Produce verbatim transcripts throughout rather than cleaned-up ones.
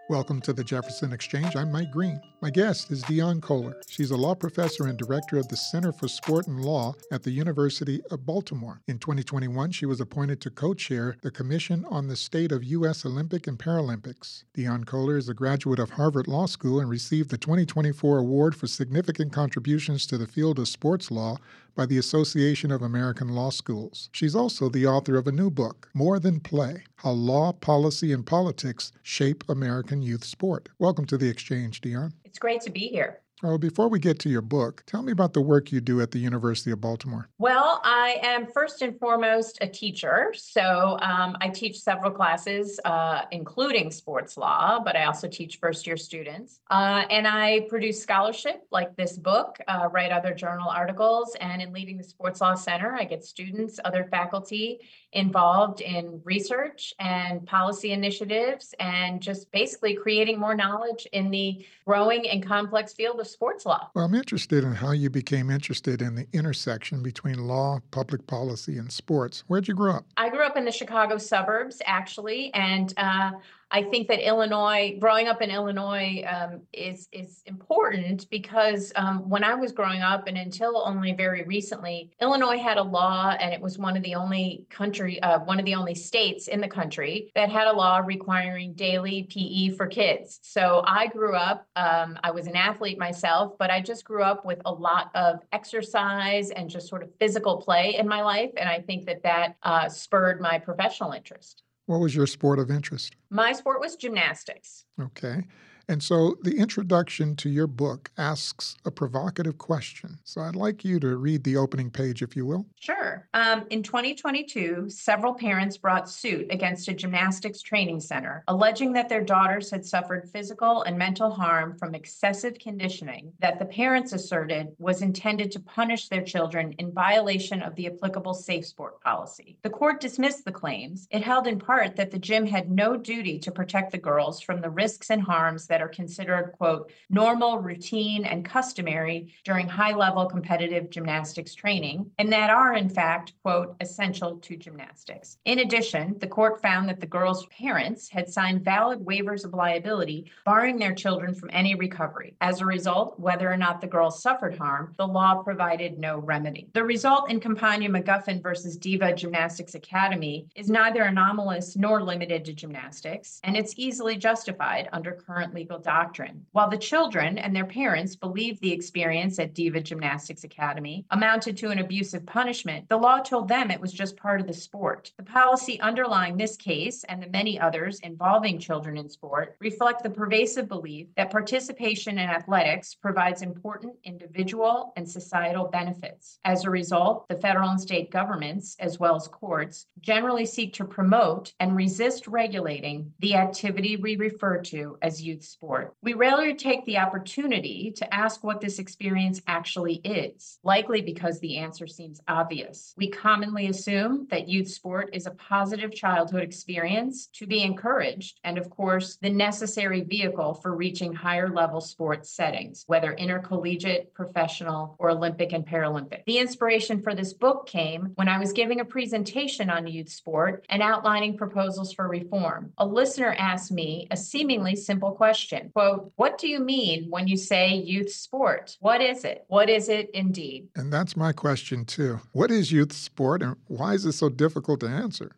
Welcome to the Jefferson Exchange. I'm Mike Green. My guest is Dion Kohler. She's a law professor and director of the Center for Sport and Law at the University of Baltimore. In twenty twenty-one, she was appointed to co-chair the Commission on the State of U S Olympic and Paralympics. Dion Kohler is a graduate of Harvard Law School and received the twenty twenty-four award for significant contributions to the field of sports law by the Association of American Law Schools. She's also the author of a new book, More Than Play: How Law, Policy, and Politics Shape American Youth Sport. Welcome to the Exchange, Dion. It's great to be here. Oh, before we get to your book, tell me about the work you do at the University of Baltimore. Well, I am first and foremost a teacher. So um, I teach several classes, uh, including sports law, but I also teach first year students. Uh, and I produce scholarship like this book, uh, write other journal articles, and in leading the Sports Law Center, I get students, other faculty involved in research and policy initiatives and just basically creating more knowledge in the growing and complex field of sports law. Well, I'm interested in how you became interested in the intersection between law, public policy, and sports. Where'd you grow up? I grew up in the Chicago suburbs, actually, and uh, I think that Illinois, growing up in Illinois, um, is is important because um, when I was growing up, and until only very recently, Illinois had a law, and it was one of the only country, uh, one of the only states in the country that had a law requiring daily P E for kids. So I grew up. Um, I was an athlete myself, but I just grew up with a lot of exercise and just sort of physical play in my life, and I think that that uh, spurred my professional interest. What was your sport of interest? My sport was gymnastics. Okay. And so the introduction to your book asks a provocative question. So I'd like you to read the opening page, if you will. Sure. Um, in twenty twenty-two, several parents brought suit against a gymnastics training center, alleging that their daughters had suffered physical and mental harm from excessive conditioning that the parents asserted was intended to punish their children in violation of the applicable safe sport policy. The court dismissed the claims. It held in part that the gym had no duty to protect the girls from the risks and harms that are considered, quote, normal, routine, and customary during high-level competitive gymnastics training, and that are, in fact, quote, essential to gymnastics. In addition, the court found that the girls' parents had signed valid waivers of liability, barring their children from any recovery. As a result, whether or not the girls suffered harm, the law provided no remedy. The result in Campagna McGuffin versus Diva Gymnastics Academy is neither anomalous nor limited to gymnastics, and it's easily justified under current legal doctrine. While the children and their parents believed the experience at Diva Gymnastics Academy amounted to an abusive punishment, the law told them it was just part of the sport. The policy underlying this case and the many others involving children in sport reflect the pervasive belief that participation in athletics provides important individual and societal benefits. As a result, the federal and state governments, as well as courts, generally seek to promote and resist regulating the activity we refer to as youth sport. We rarely take the opportunity to ask what this experience actually is, likely because the answer seems obvious. We commonly assume that youth sport is a positive childhood experience to be encouraged, and of course, the necessary vehicle for reaching higher level sports settings, whether intercollegiate, professional, or Olympic and Paralympic. The inspiration for this book came when I was giving a presentation on youth sport and outlining proposals for reform. A listener asked me a seemingly simple question. Quote, what do you mean when you say youth sport? What is it? What is it indeed? And that's my question too. What is youth sport and why is it so difficult to answer?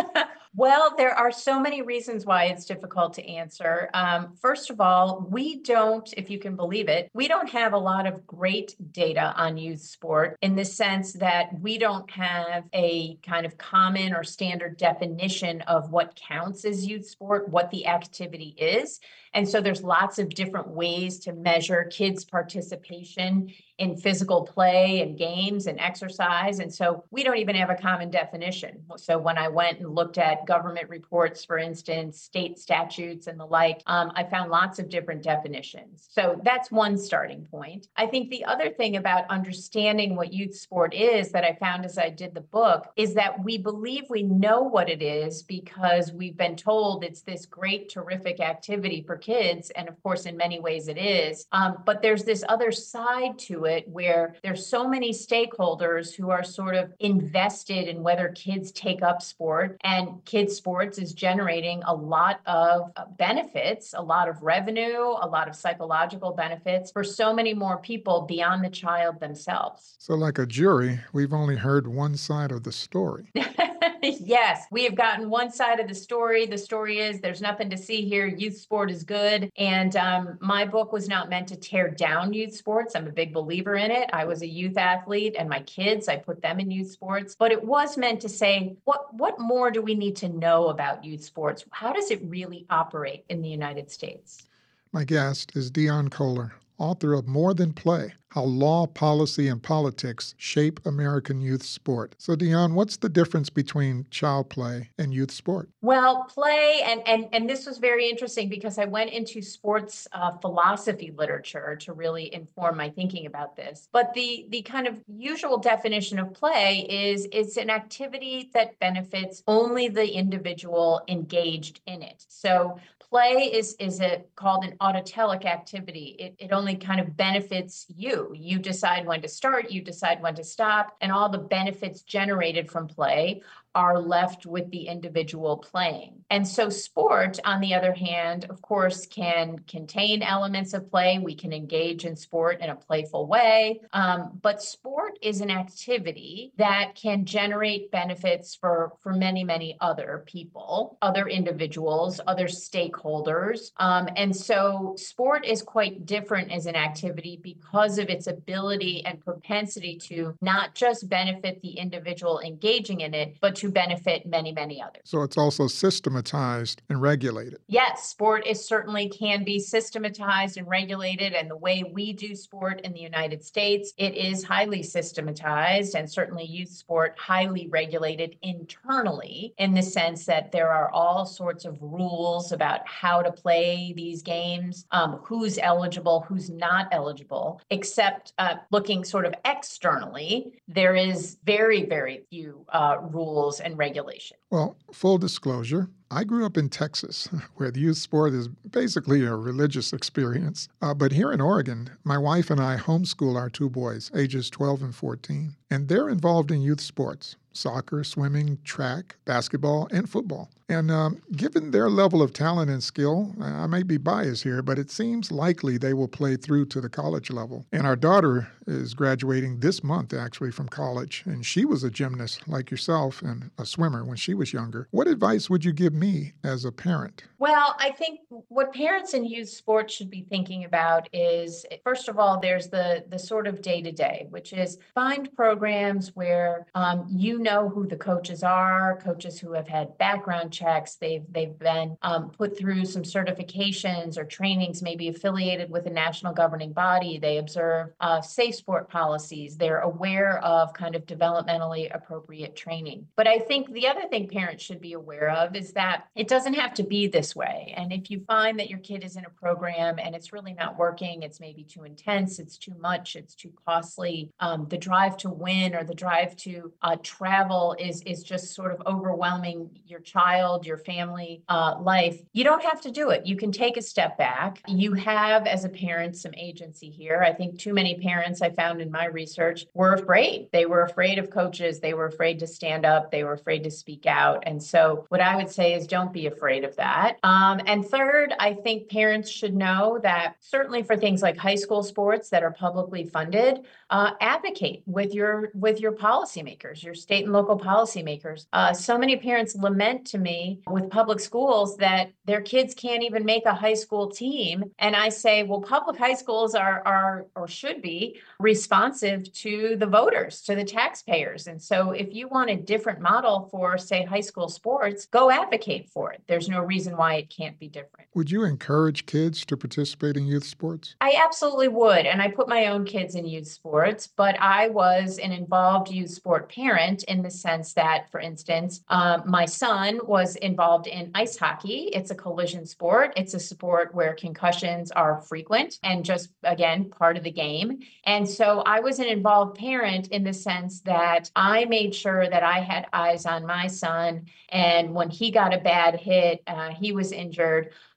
Well, there are so many reasons why it's difficult to answer. Um, first of all, we don't, if you can believe it, we don't have a lot of great data on youth sport in the sense that we don't have a kind of common or standard definition of what counts as youth sport, what the activity is. And so there's lots of different ways to measure kids' participation in physical play and games and exercise. And so we don't even have a common definition. So when I went and looked at government reports, for instance, state statutes and the like, um, I found lots of different definitions. So that's one starting point. I think the other thing about understanding what youth sport is that I found as I did the book is that we believe we know what it is because we've been told it's this great, terrific activity for kids. And of course, in many ways it is. Um, but there's this other side to it where there's so many stakeholders who are sort of invested in whether kids take up sport, and kids sports is generating a lot of uh, benefits, a lot of revenue, a lot of psychological benefits for so many more people beyond the child themselves. So, like a jury, we've only heard one side of the story. Yes, we have gotten one side of the story. The story is there's nothing to see here. Youth sport is good. And um, my book was not meant to tear down youth sports. I'm a big believer in it. I was a youth athlete, and my kids, I put them in youth sports. But it was meant to say, what, what more do we need to know about youth sports? How does it really operate in the United States? My guest is Deon Kohler, author of More Than Play: How Law, Policy, and Politics Shape American Youth Sport. So, Deon, what's the difference between child play and youth sport? Well, play, and and and this was very interesting because I went into sports uh, philosophy literature to really inform my thinking about this. But the the kind of usual definition of play is it's an activity that benefits only the individual engaged in it. So play is is a called an autotelic activity. It it only kind of benefits you. You decide when to start, you decide when to stop, and all the benefits generated from play are left with the individual playing. And so sport, on the other hand, of course, can contain elements of play. We can engage in sport in a playful way. Um, but sport is an activity that can generate benefits for, for many, many other people, other individuals, other stakeholders. Um, and so sport is quite different as an activity because of its ability and propensity to not just benefit the individual engaging in it, but to to benefit many, many others. So it's also systematized and regulated. Yes, sport is certainly can be systematized and regulated. And the way we do sport in the United States, it is highly systematized, and certainly youth sport highly regulated internally, in the sense that there are all sorts of rules about how to play these games, um, who's eligible, who's not eligible, except uh, looking sort of externally, there is very, very few uh, rules and regulation. Well, full disclosure, I grew up in Texas, where the youth sport is basically a religious experience. Uh, but here in Oregon, my wife and I homeschool our two boys, ages twelve and fourteen, and they're involved in youth sports: soccer, swimming, track, basketball, and football. And um, given their level of talent and skill, I may be biased here, but it seems likely they will play through to the college level. And our daughter is graduating this month, actually, from college, and she was a gymnast like yourself and a swimmer when she was younger. What advice would you give me as a parent? Well, I think what parents in youth sports should be thinking about is, first of all, there's the the sort of day-to-day, which is find programs where um, you know who the coaches are, coaches who have had background checks, they've they've been um, put through some certifications or trainings, maybe affiliated with a national governing body. They observe uh, safe sport policies. They're aware of kind of developmentally appropriate training. But I think the other thing parents should be aware of is that it doesn't have to be this way. And if you find that your kid is in a program and it's really not working, it's maybe too intense, it's too much, it's too costly, um, the drive to win or the drive to uh, travel is is just sort of overwhelming your child, your family uh, life, you don't have to do it. You can take a step back. You have, as a parent, some agency here. I think too many parents, I found in my research, were afraid. They were afraid of coaches. They were afraid to stand up. They were afraid to speak out. And so what I would say is don't be afraid of that. Um, and third, I think parents should know that certainly for things like high school sports that are publicly funded, uh, advocate with your with your policymakers, your state and local policymakers. Uh, so many parents lament to me with public schools that their kids can't even make a high school team. And I say, well, public high schools are are or should be responsive to the voters, to the taxpayers. And so if you want a different model for, say, high school sports, go advocate for it. There's no reason why it can't be different. Would you encourage kids to participate in youth sports? I absolutely would. And I put my own kids in youth sports, but I was an involved youth sport parent in the sense that, for instance, um, my son was involved in ice hockey. It's a collision sport. It's a sport where concussions are frequent and just, again, part of the game. And so I was an involved parent in the sense that I made sure that I had eyes on my son. And when he got a bad hit, uh, he was injured,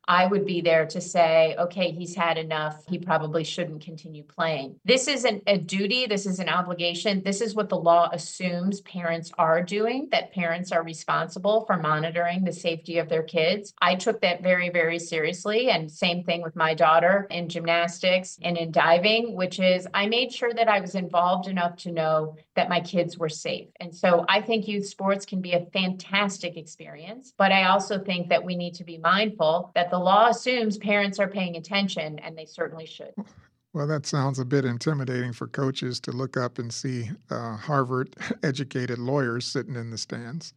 I would be there to say, okay, he's had enough. He probably shouldn't continue playing. This isn't a duty. This is an obligation. This is what the law assumes parents are doing, that parents are responsible for monitoring the safety of their kids. I took that very, very seriously. And same thing with my daughter in gymnastics and in diving, which is I made sure that I was involved enough to know that my kids were safe. And so I think youth sports can be a fantastic experience, but I also think that we need to be mindful that the law assumes parents are paying attention, and they certainly should. Well, that sounds a bit intimidating for coaches to look up and see uh, Harvard-educated lawyers sitting in the stands.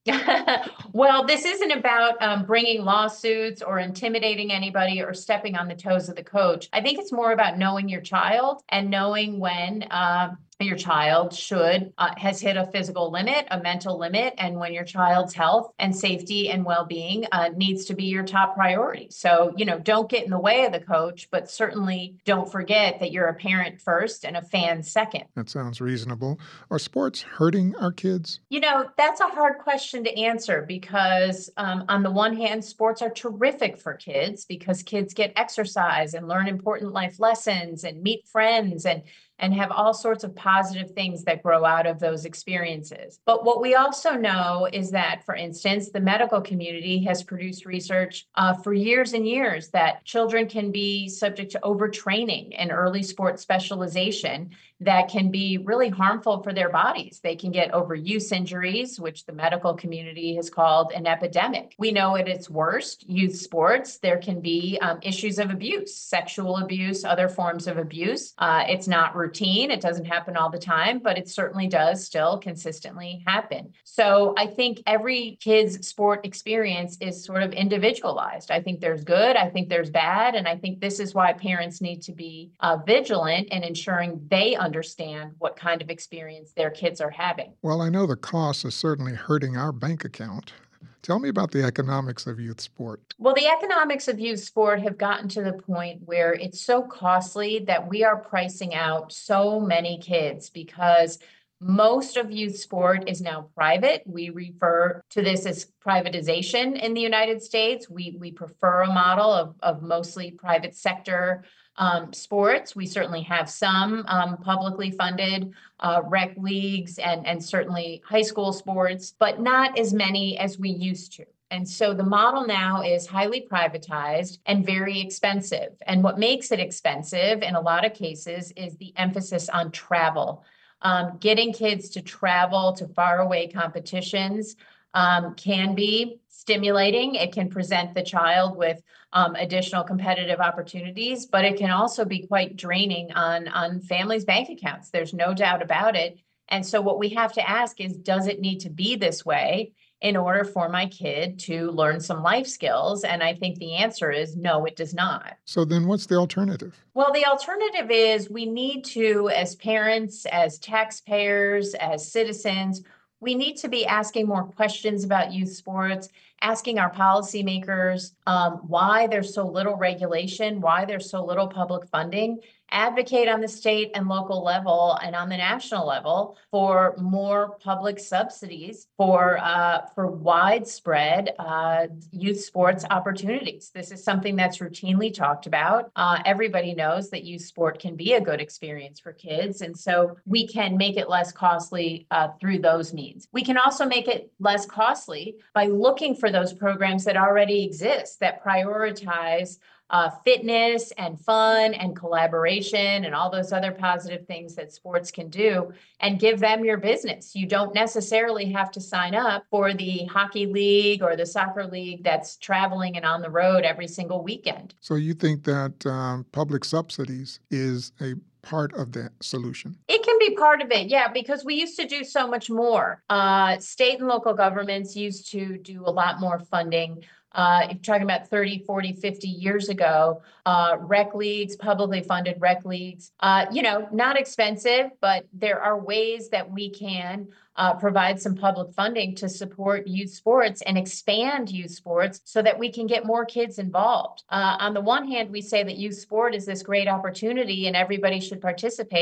Well, this isn't about um, bringing lawsuits or intimidating anybody or stepping on the toes of the coach. I think it's more about knowing your child and knowing when uh, your child should uh, has hit a physical limit, a mental limit, and when your child's health and safety and well-being uh, needs to be your top priority. So, you know, don't get in the way of the coach, but certainly don't forget that you're a parent first and a fan second. That sounds reasonable. Are sports hurting our kids? You know, that's a hard question to answer because um, on the one hand, sports are terrific for kids because kids get exercise and learn important life lessons and meet friends and and have all sorts of positive things that grow out of those experiences. But what we also know is that, for instance, the medical community has produced research uh, for years and years that children can be subject to overtraining and early sports specialization that can be really harmful for their bodies. They can get overuse injuries, which the medical community has called an epidemic. We know at its worst, youth sports, there can be um, issues of abuse, sexual abuse, other forms of abuse. Uh, it's not routine. It doesn't happen all the time, but it certainly does still consistently happen. So I think every kid's sport experience is sort of individualized. I think there's good, I think there's bad, and I think this is why parents need to be uh, vigilant in ensuring they understand what kind of experience their kids are having. Well, I know the costs are certainly hurting our bank account. Tell me about the economics of youth sport. Well, the economics of youth sport have gotten to the point where it's so costly that we are pricing out so many kids because most of youth sport is now private. We refer to this as privatization in the United States. We, we prefer a model of, of mostly private sector Um, sports. We certainly have some um, publicly funded uh, rec leagues and, and certainly high school sports, but not as many as we used to. And so the model now is highly privatized and very expensive. And what makes it expensive in a lot of cases is the emphasis on travel. Um, getting kids to travel to faraway competitions um, can be stimulating. It can present the child with um, additional competitive opportunities, but it can also be quite draining on, on families' bank accounts. There's no doubt about it. And so what we have to ask is, does it need to be this way in order for my kid to learn some life skills? And I think the answer is no, it does not. So then what's the alternative? Well, the alternative is we need to, as parents, as taxpayers, as citizens, we need to be asking more questions about youth sports, asking our policymakers um, why there's so little regulation, why there's so little public funding, advocate on the state and local level and on the national level for more public subsidies for uh, for widespread uh, youth sports opportunities. This is something that's routinely talked about. Uh, everybody knows that youth sport can be a good experience for kids, and so we can make it less costly uh, through those means. We can also make it less costly by looking for those programs that already exist that prioritize Uh, fitness and fun and collaboration and all those other positive things that sports can do, and give them your business. You don't necessarily have to sign up for the hockey league or the soccer league that's traveling and on the road every single weekend. So you think that um, public subsidies is a part of the solution? It can be part of it, yeah, because we used to do so much more. Uh, state and local governments used to do a lot more funding. Uh, if you're talking about thirty, forty, fifty years ago, uh, rec leagues, publicly funded rec leagues, uh, you know, not expensive, but there are ways that we can uh, provide some public funding to support youth sports and expand youth sports so that we can get more kids involved. Uh, on the one hand, we say that youth sport is this great opportunity and everybody should participate.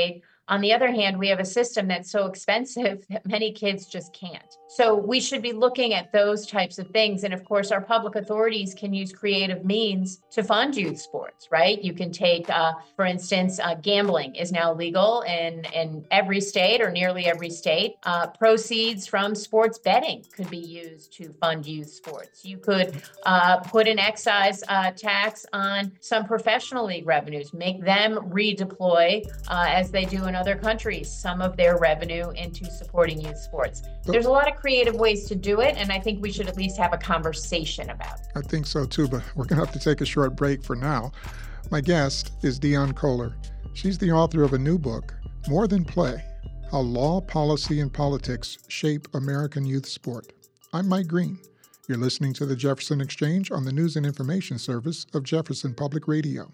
On the other hand, we have a system that's so expensive that many kids just can't. So we should be looking at those types of things. And of course, our public authorities can use creative means to fund youth sports, right? You can take, uh, for instance, uh, gambling is now legal in, in every state or nearly every state. Uh, proceeds from sports betting could be used to fund youth sports. You could uh, put an excise uh, tax on some professional league revenues, make them redeploy, uh, as they do in other countries, some of their revenue into supporting youth sports. There's a lot of creative ways to do it, and I think we should at least have a conversation about it. I think so too, but we're going to have to take a short break for now. My guest is Deon Kohler. She's the author of a new book, More Than Play: How Law, Policy, and Politics Shape American Youth Sport. I'm Mike Green. You're listening to the Jefferson Exchange on the News and Information Service of Jefferson Public Radio.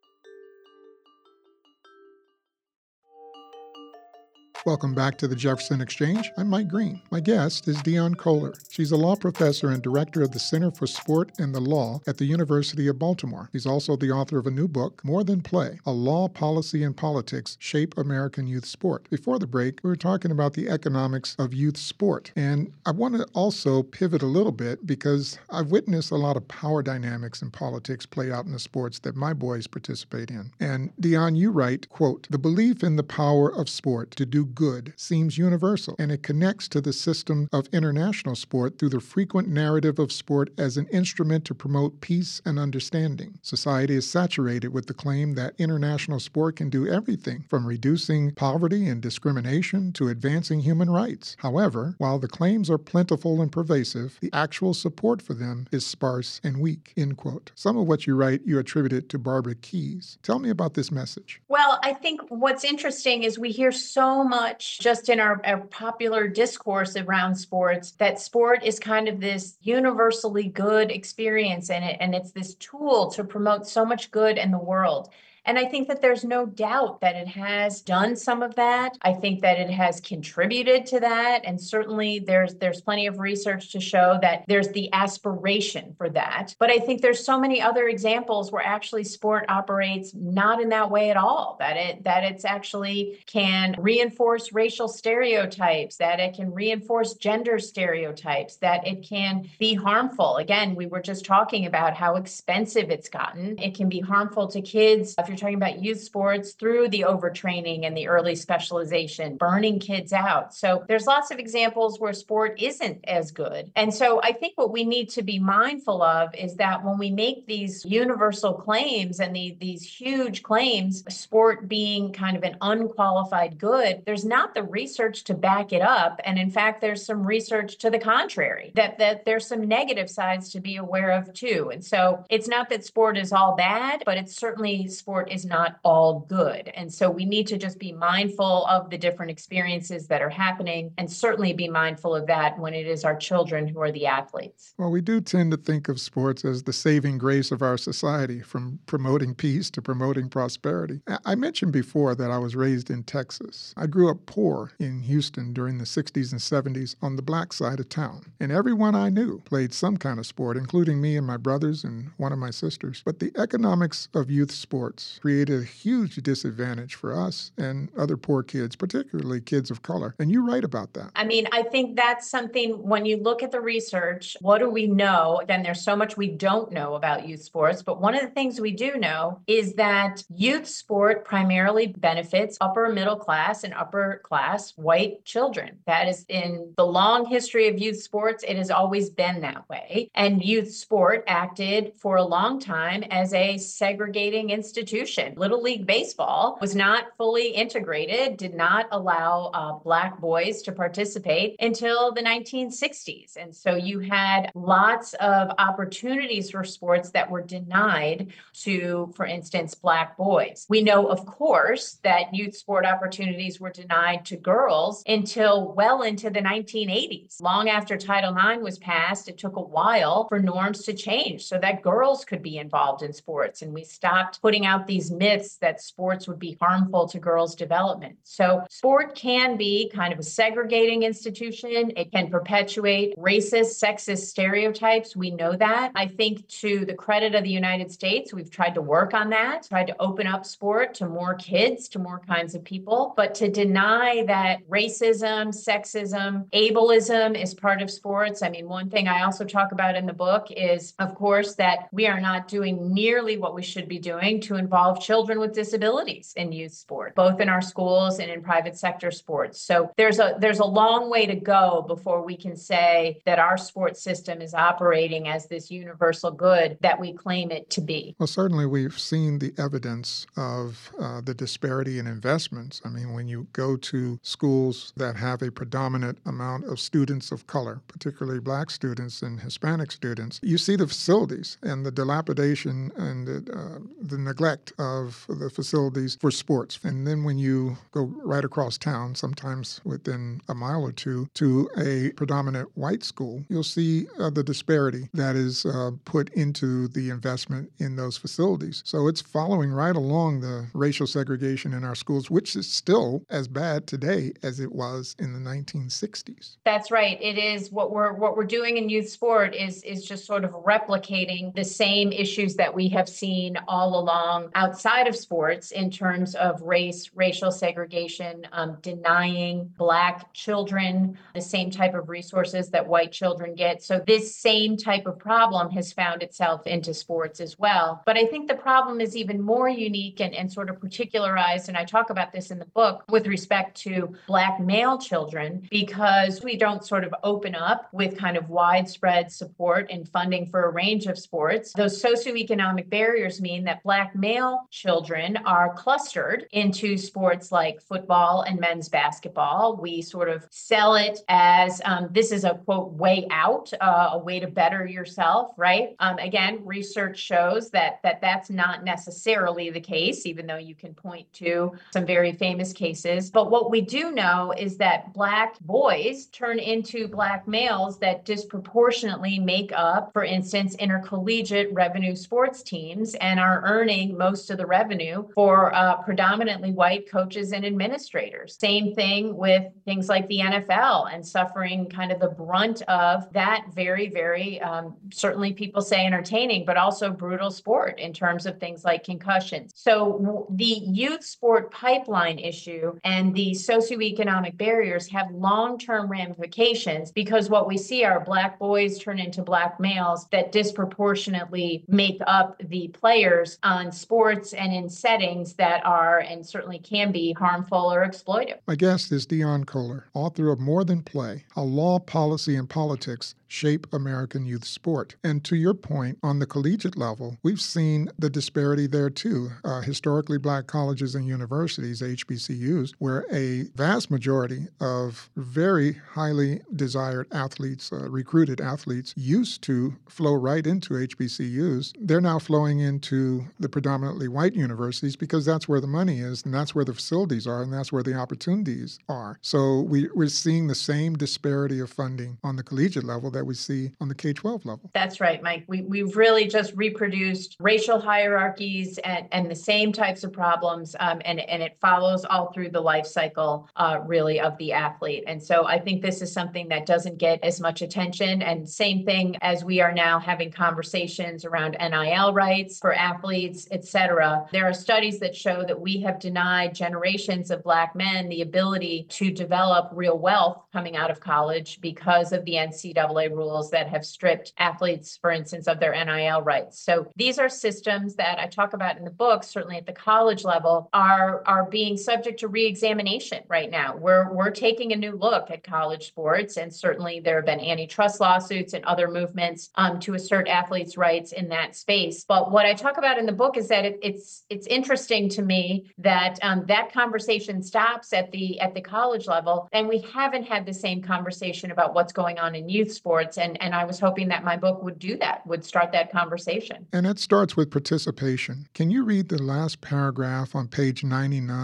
Welcome back to the Jefferson Exchange. I'm Mike Green. My guest is Deon Kohler. She's a law professor and director of the Center for Sport and the Law at the University of Baltimore. She's also the author of a new book, More Than Play: How Law, Policy, and Politics Shape American Youth Sport. Before the break, we were talking about the economics of youth sport. And I want to also pivot a little bit because I've witnessed a lot of power dynamics in politics play out in the sports that my boys participate in. And Deon, you write, quote, "The belief in the power of sport to do good seems universal, and it connects to the system of international sport through the frequent narrative of sport as an instrument to promote peace and understanding. Society is saturated with the claim that international sport can do everything from reducing poverty and discrimination to advancing human rights. However, while the claims are plentiful and pervasive, the actual support for them is sparse and weak," end quote. Some of what you write you attribute it to Barbara Keyes. Tell me about this message. Well, I think what's interesting is we hear so much just in our, our popular discourse around sports that sport is kind of this universally good experience in it, and it's this tool to promote so much good in the world. And I think that there's no doubt that it has done some of that. I think that it has contributed to that. And certainly there's there's plenty of research to show that there's the aspiration for that. But I think there's so many other examples where actually sport operates not in that way at all, that it that it's actually can reinforce racial stereotypes, that it can reinforce gender stereotypes, that it can be harmful. Again, we were just talking about how expensive it's gotten. It can be harmful to kids. If you're talking about youth sports, through the overtraining and the early specialization, burning kids out. So there's lots of examples where sport isn't as good. And so I think what we need to be mindful of is that when we make these universal claims and the, these huge claims, sport being kind of an unqualified good, there's not the research to back it up. And in fact, there's some research to the contrary, that, that there's some negative sides to be aware of too. And so it's not that sport is all bad, but it's certainly sport is not all good. And so we need to just be mindful of the different experiences that are happening, and certainly be mindful of that when it is our children who are the athletes. Well, we do tend to think of sports as the saving grace of our society, from promoting peace to promoting prosperity. I mentioned before that I was raised in Texas. I grew up poor in Houston during the sixties and seventies on the black side of town. And everyone I knew played some kind of sport, including me and my brothers and one of my sisters. But the economics of youth sports created a huge disadvantage for us and other poor kids, particularly kids of color. And you write about that. I mean, I think that's something, when you look at the research, what do we know? Again, there's so much we don't know about youth sports, but one of the things we do know is that youth sport primarily benefits upper middle class and upper class white children. That is, in the long history of youth sports, it has always been that way. And youth sport acted for a long time as a segregating institution. Little League Baseball was not fully integrated, did not allow uh, Black boys to participate until the nineteen sixties. And so you had lots of opportunities for sports that were denied to, for instance, Black boys. We know, of course, that youth sport opportunities were denied denied to girls until well into the nineteen eighties. Long after Title nine was passed, it took a while for norms to change so that girls could be involved in sports. And we stopped putting out these myths that sports would be harmful to girls' development. So sport can be kind of a segregating institution. It can perpetuate racist, sexist stereotypes. We know that. I think to the credit of the United States, we've tried to work on that, tried to open up sport to more kids, to more kinds of people. But to deny that racism, sexism, ableism is part of sports. I mean, one thing I also talk about in the book is, of course, that we are not doing nearly what we should be doing to involve children with disabilities in youth sport, both in our schools and in private sector sports. So there's a there's a long way to go before we can say that our sports system is operating as this universal good that we claim it to be. Well, certainly we've seen the evidence of uh, the disparity in investments. I mean, when you go to schools that have a predominant amount of students of color, particularly Black students and Hispanic students, you see the facilities and the dilapidation and the, uh, the neglect of the facilities for sports. And then when you go right across town, sometimes within a mile or two, to a predominant white school, you'll see uh, the disparity that is uh, put into the investment in those facilities. So it's following right along the racial segregation in our schools, which is still as bad today as it was in the nineteen sixties. That's right. It is what we're what we're doing in youth sport is is just sort of replicating the same issues that we have seen all along outside of sports in terms of race, racial segregation, um, denying Black children the same type of resources that white children get. So this same type of problem has found itself into sports as well. But I think the problem is even more unique and, and sort of particularized, and I talk about this in the book, with respect to Black male children, because we don't sort of open up with kind of widespread support and funding for a range of sports. Those socioeconomic barriers mean that Black male children are clustered into sports like football and men's basketball. We sort of sell it as um, this is a, quote, way out, uh, a way to better yourself, right? Um, again, research shows that, that that's not necessarily the case, even though you can point to some very famous cases. But what we do know is that Black boys turn into Black males that disproportionately make up, for instance, intercollegiate revenue sports teams and are earning most of the revenue for uh, predominantly white coaches and administrators. Same thing with things like the N F L and suffering kind of the brunt of that very, very, um, certainly people say entertaining, but also brutal sport in terms of things like concussions. So w- the youth sport pipeline issue and the socioeconomic barriers have long-term ramifications, because what we see are Black boys turn into Black males that disproportionately make up the players on sports and in settings that are and certainly can be harmful or exploitive. My guest is Deon Kohler, author of More Than Play, How Law, Policy, and Politics Shape American Youth Sport. And to your point, on the collegiate level, we've seen the disparity there too. Uh, historically Black colleges and universities, H B C Us, where a vast majority of very highly desired athletes, uh, recruited athletes, used to flow right into H B C Us. They're now flowing into the predominantly white universities because that's where the money is, and that's where the facilities are, and that's where the opportunities are. So we, we're seeing the same disparity of funding on the collegiate level that we see on the K twelve level. That's right, Mike. We, we've really just reproduced racial hierarchies and, and the same types of problems, um, and, and it follows all through the life cycle, uh, really, of the athlete. And so I think this is something that doesn't get as much attention. And same thing as we are now having conversations around N I L rights for athletes, et cetera. There are studies that show that we have denied generations of Black men the ability to develop real wealth coming out of college because of the N C double A rules that have stripped athletes, for instance, of their N I L rights. So these are systems that I talk about in the book, certainly at the college level, are, are being subject to re-examination right now. We're, we're taking a new look at college sports, and certainly there have been antitrust lawsuits and other movements um, to assert athletes' rights in that space. But what I talk about in the book is that it, it's it's interesting to me that um, that conversation stops at the at the college level, and we haven't had the same conversation about what's going on in youth sports. And, and I was hoping that my book would do that, would start that conversation. And it starts with participation. Can you read the last paragraph on page ninety-nine?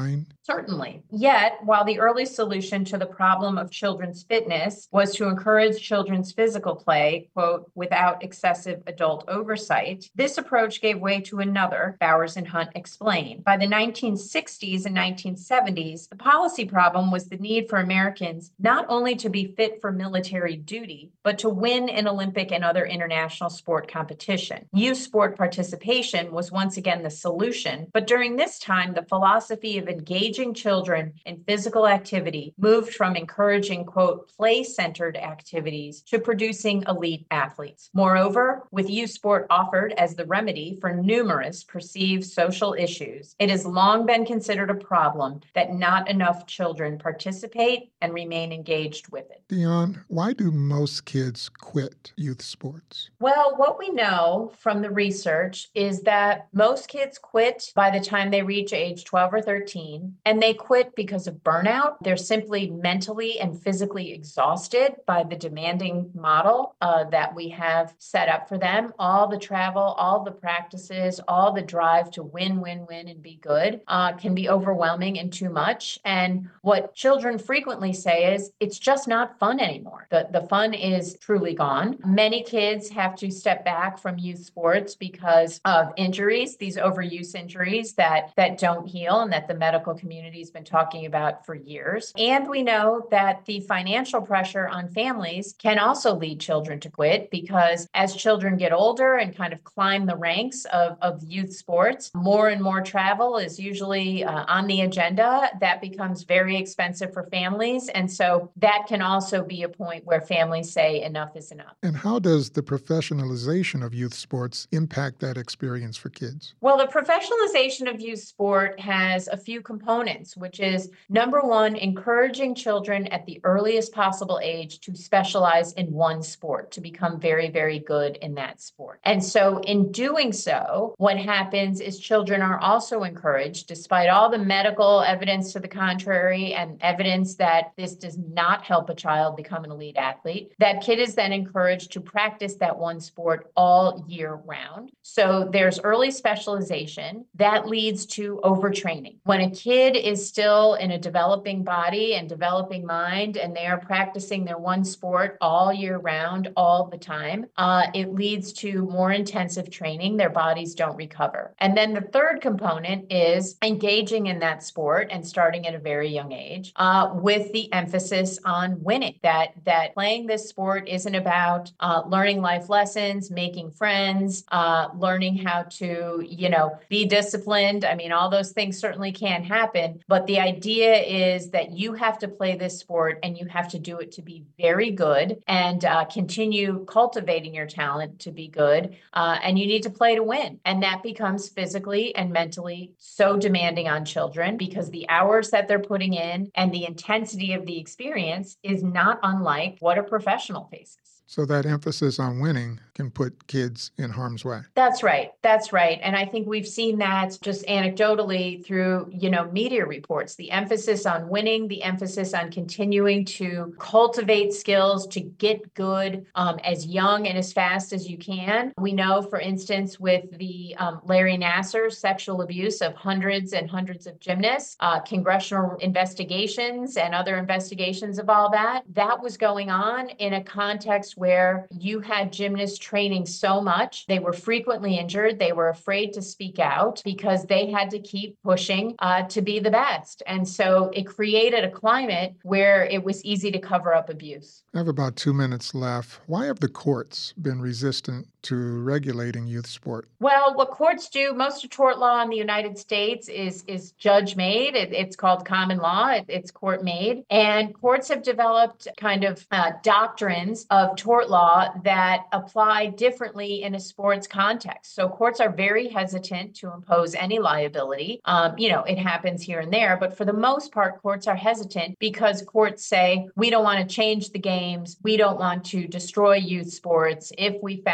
Certainly. Yet, while the early solution to the problem of children's fitness was to encourage children's physical play, quote, without excessive adult oversight, this approach gave way to another, Bowers and Hunt explain. By the nineteen sixties and nineteen seventies, the policy problem was the need for Americans not only to be fit for military duty, but to win in Olympic and other international sport competition. Youth sport participation was once again the solution, but during this time, the philosophy of engaging children in physical activity moved from encouraging, quote, play-centered activities to producing elite athletes. Moreover, with youth sport offered as the remedy for numerous perceived social issues, it has long been considered a problem that not enough children participate and remain engaged with it. Dionne, why do most kids quit youth sports? Well, what we know from the research is that most kids quit by the time they reach age twelve or thirteen, and they quit because of burnout. They're simply mentally and physically exhausted by the demanding model uh, that we have set up for them. All the travel, all the practices, all the drive to win, win, win, and be good uh, can be overwhelming and too much. And what children frequently say is, it's just not fun anymore. The, the fun is truly gone. Many kids have to step back from youth sports because of injuries, these overuse injuries that, that don't heal and that the medical community has been talking about for years. And we know that the financial pressure on families can also lead children to quit, because as children get older and kind of climb the ranks of, of youth sports, more and more travel is usually uh, on the agenda. That becomes very expensive for families. And so that can also be a point where families say enough is enough. And how does the professionalization of youth sports impact that experience for kids? Well, the professionalization of youth sport has a few components, which is number one, encouraging children at the earliest possible age to specialize in one sport, to become very, very good in that sport. And so in doing so, what happens is children are also encouraged, despite all the medical evidence to the contrary and evidence that this does not help a child become an elite athlete, that kid is then encouraged to practice that one sport all year round. So there's early specialization that leads to overtraining. When a kid is still in a developing body and developing mind, and they are practicing their one sport all year round, all the time, uh, it leads to more intensive training. Their bodies don't recover. And then the third component is engaging in that sport and starting at a very young age uh, with the emphasis on winning. That, that playing this sport isn't about uh, learning life lessons, making friends, uh, learning how to, you know, be disciplined. I mean, all those things certainly can happen, but the idea is that you have to play this sport and you have to do it to be very good and uh, continue cultivating your talent to be good. Uh, and you need to play to win. And that becomes physically and mentally so demanding on children, because the hours that they're putting in and the intensity of the experience is not unlike what a professional faces. So that emphasis on winning can put kids in harm's way. That's right. That's right. And I think we've seen that just anecdotally through, you know, media reports, the emphasis on winning, the emphasis on continuing to cultivate skills to get good um, as young and as fast as you can. We know, for instance, with the um, Larry Nassar sexual abuse of hundreds and hundreds of gymnasts, uh, congressional investigations and other investigations of all that, that was going on in a context where you had gymnasts training so much. They were frequently injured. They were afraid to speak out because they had to keep pushing uh, to be the best. And so it created a climate where it was easy to cover up abuse. I have about two minutes left. Why have the courts been resistant to regulating youth sport? Well, what courts do, most of tort law in the United States is, is judge-made. It, it's called common law. It, it's court-made. And courts have developed kind of uh, doctrines of tort law that apply differently in a sports context. So courts are very hesitant to impose any liability. Um, you know, it happens here and there, but for the most part, courts are hesitant because courts say, we don't want to change the games. We don't want to destroy youth sports if we found that this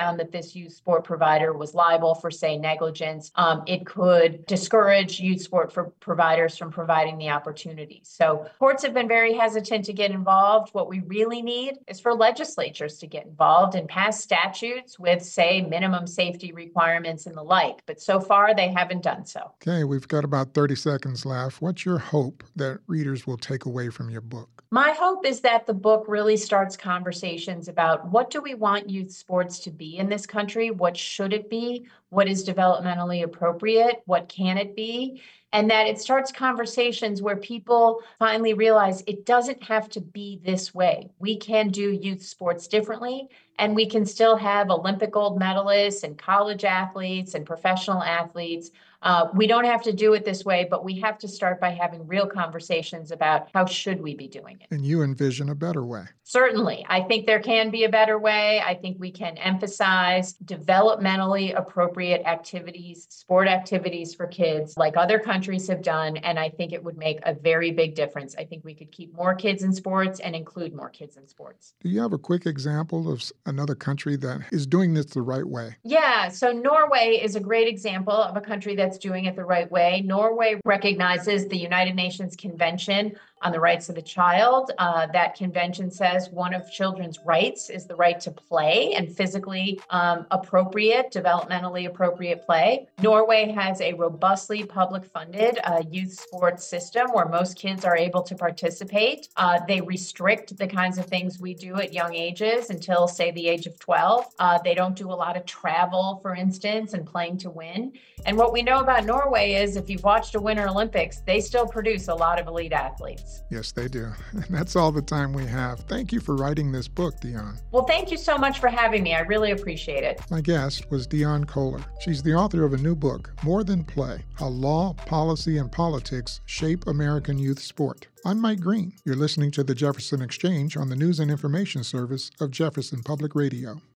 this youth sport provider was liable for, say, negligence. Um, it could discourage youth sport for providers from providing the opportunities. So courts have been very hesitant to get involved. What we really need is for legislatures to get involved and pass statutes with, say, minimum safety requirements and the like. But so far, they haven't done so. Okay, we've got about thirty seconds left. What's your hope that readers will take away from your book? My hope is that the book really starts conversations about what do we want youth sports to be in this country? What should it be? What is developmentally appropriate? What can it be? And that it starts conversations where people finally realize it doesn't have to be this way. We can do youth sports differently, and we can still have Olympic gold medalists and college athletes and professional athletes. Uh, we don't have to do it this way, but we have to start by having real conversations about how should we be doing it. And you envision a better way. Certainly. I think there can be a better way. I think we can emphasize developmentally appropriate activities, sport activities for kids like other countries have done. And I think it would make a very big difference. I think we could keep more kids in sports and include more kids in sports. Do you have a quick example of another country that is doing this the right way? Yeah. So Norway is a great example of a country that's doing it the right way. Norway recognizes the United Nations Convention on the Rights of the Child. Uh, that convention says one of children's rights is the right to play and physically um, appropriate, developmentally appropriate play. Norway has a robustly public funded uh, youth sports system where most kids are able to participate. Uh, they restrict the kinds of things we do at young ages until, say, the age of twelve. Uh, they don't do a lot of travel, for instance, and playing to win. And what we know about Norway is if you've watched a Winter Olympics, they still produce a lot of elite athletes. Yes, they do. And that's all the time we have. Thank you for writing this book, Dion. Well, thank you so much for having me. I really appreciate it. My guest was Dion Kohler. She's the author of a new book, More Than Play: How Law, Policy, and Politics Shape American Youth Sport. I'm Mike Green. You're listening to the Jefferson Exchange on the News and Information Service of Jefferson Public Radio.